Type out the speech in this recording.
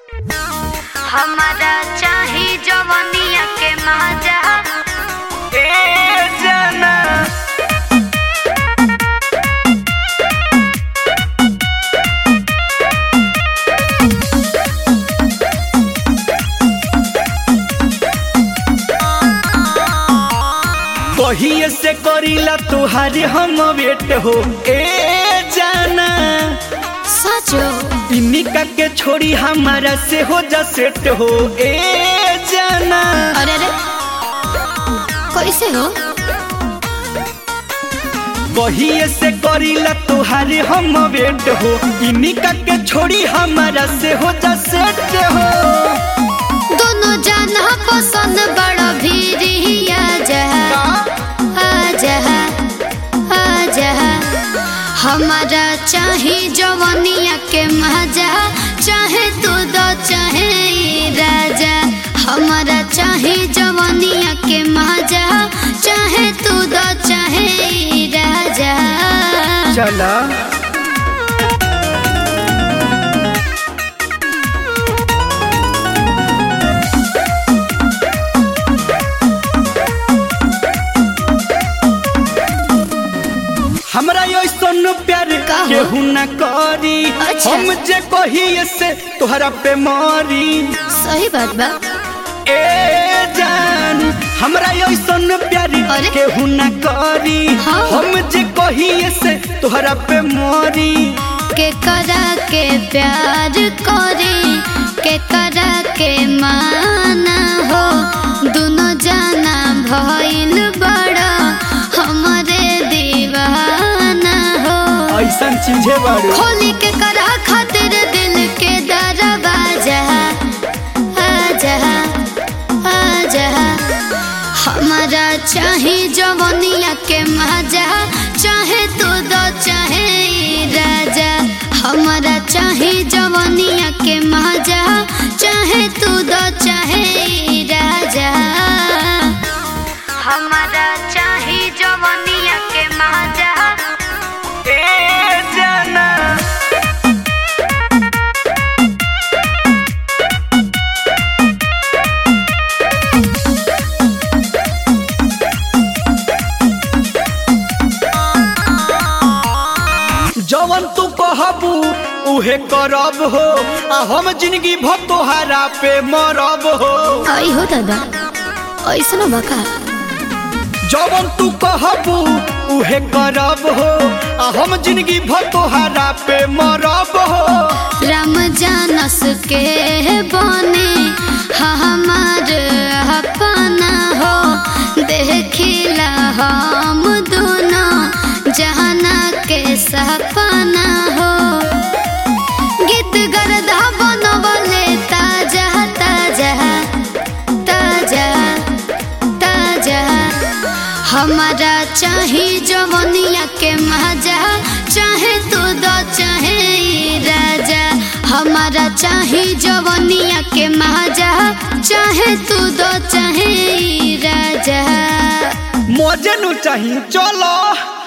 हमारा चाही जवनिया के माजा ए जाना। कहिए से करीला तुहारे हम वेट हो ए जाना। सचो इनिका के छोड़ी हमारा से हो जा सेट हो ए जाना। अरे अरे कैसे हो? कहिए से करीला तुहारे हम वेट हो, इनिका के छोड़ी हमारा से हो जा सेट हो। दोनों जाना पसंद बड़ा भीरिया जहा आजहा आजहा। हमारा चाही जवनिया के मजा, चाहे तू दो चाहे राजा। हमारा चाही जवनिया के मजा, चाहे तू दो चाहे राजा। चला हमरा ऐसन प्यार केहू न करी। अच्छा। हम जे कहिए से तोहरा पे मरी। सही बात बा। ए जान हमरा ऐसन प्यार अरे? केहू न करी। हाँ। हम जे कहिए से तोहरा पे मरी। के करा के प्यार करे, के करा के माना हो। दोनों जाना भइल बड़ा हमरे दीवाना हो। ऐसन चीजे बारू खोली के करा खातिर दिल के दरवाजा आजा आजा। हमारा चाही जवनिया के मजा, चाहे तू दो चाहे राजा। हमारा चाही जवनिया के मजा, चाहे तू दो चाहे राजा। हमारा चाही जवनिया के मजा ए जाना। जवन तू कहबू उहे करब हो, आ हम जिंदगी भर तोहारा पे मरब हो। आई हो दादा ऐसा बका। जवन तू कहबू उहे करब हो, आ हम जिंदगी भर तोहारा पे मरब हो। राम जानस के बने हमार अपना हो। देखिला हम दोनों जहाना के सपना हो। गीत गरदा बनवले ताजा ताजा ताजा ताजा। हमारा चाही जवनिया के मजा, चाहे तू दो चाहे राजा। हमारा चाही जवनिया के मजा, चाहे तू दो चाहे राजा। मजे नु चाही चलो।